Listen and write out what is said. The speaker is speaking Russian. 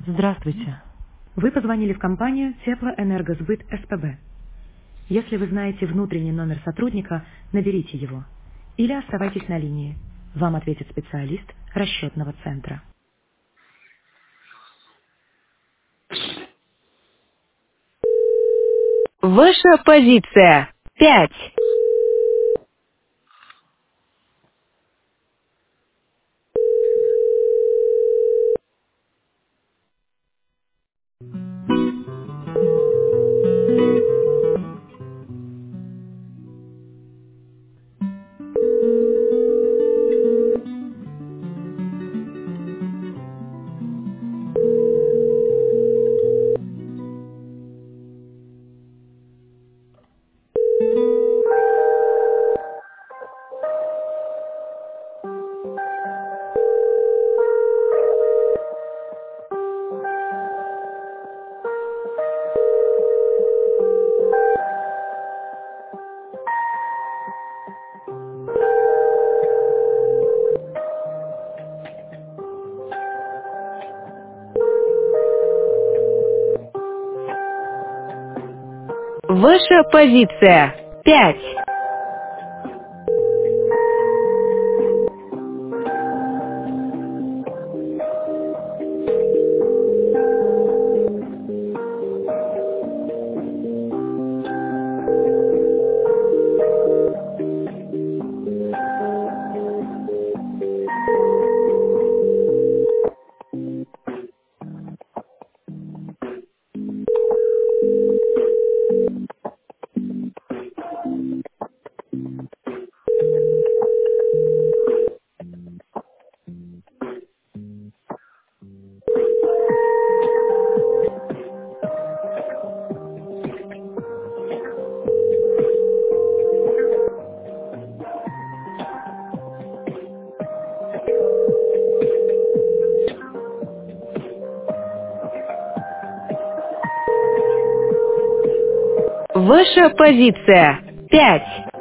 Здравствуйте. Вы позвонили в компанию Теплоэнергосбыт СПБ. Если вы знаете внутренний номер сотрудника, наберите его. Или оставайтесь на линии. Вам ответит специалист расчетного центра. Ваша позиция. 5. Ваша позиция. 5. Ваша позиция. 5.